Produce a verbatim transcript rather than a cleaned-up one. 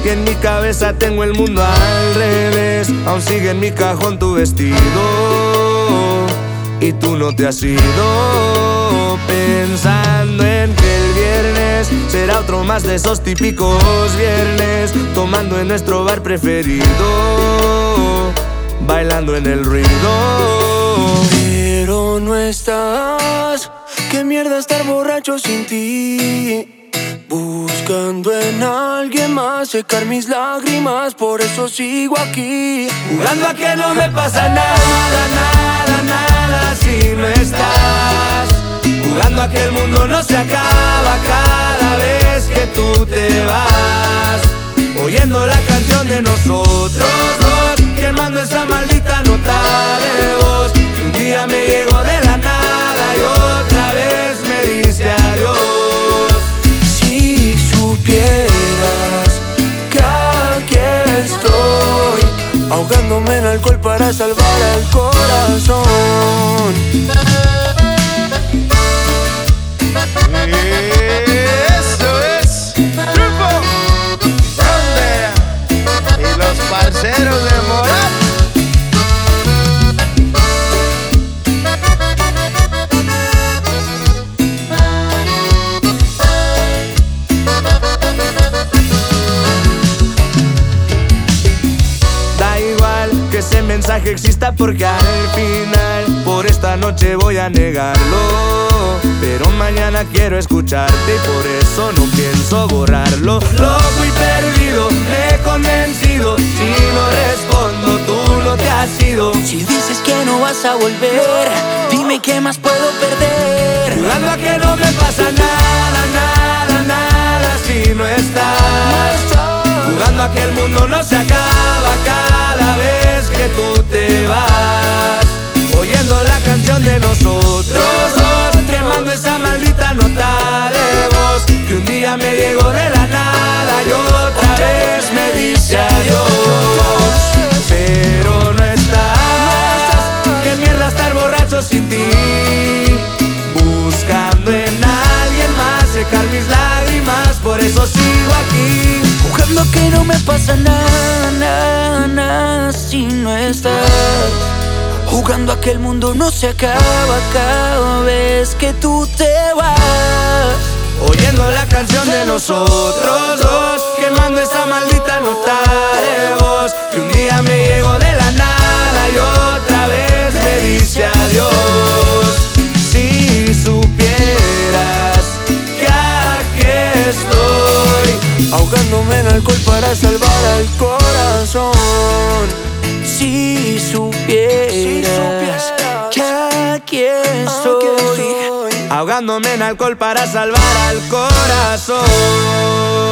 y en mi cabeza tengo el mundo al revés. Aún sigue en mi cajón tu vestido y tú no te has ido. Pensando en que el viernes será otro más de esos típicos viernes, tomando en nuestro bar preferido, bailando en el ruido. Pero no estás, qué mierda estar borracho sin ti, buscando en alguien más secar mis lágrimas, por eso sigo aquí, jugando a que no me pasa nada, nada, nada si no estás, jugando a que el mundo no se acaba cada vez que tú te vas, oyendo la canción de nosotros dos, quemando esa maldita nota de voz, que un día me llegó de la nada y otra vez me dice adiós. Si supieras que aquí estoy, ahogándome en alcohol para salvar al corazón. Eso es Truco Frontera y los parceros de Morat. Da igual que ese mensaje exista porque al final por esta noche voy a negarlo, pero mañana quiero escucharte y por eso no pienso borrarlo. Loco y perdido, me he convencido, si no respondo tú no te has ido. Si dices que no vas a volver, dime qué más puedo perder, jugando a que no me pasa nada, nada, nada si no estás, jugando a que el mundo no se acaba cada vez que tú te vas, oyendo la canción de nosotros dos, quemando esa maldita nota de voz, que un día me llegó de la nada y otra vez me dice adiós. Pero no estás, qué mierda estar borracho sin ti, buscando en alguien más secar mis lágrimas, por eso sigo aquí, jugando que no me pasa nada, nada, nada si no estás, jugando a que el mundo no se acaba cada vez que tú te vas, oyendo la canción de nosotros dos, quemando esa maldita nota de voz, que un día me llegó de la nada y otra vez me dice adiós. Si supieras que aquí estoy, ahogándome en alcohol para salvar al corazón. Si supieras, si supieras que aquí estoy, ahogándome en alcohol para salvar al corazón.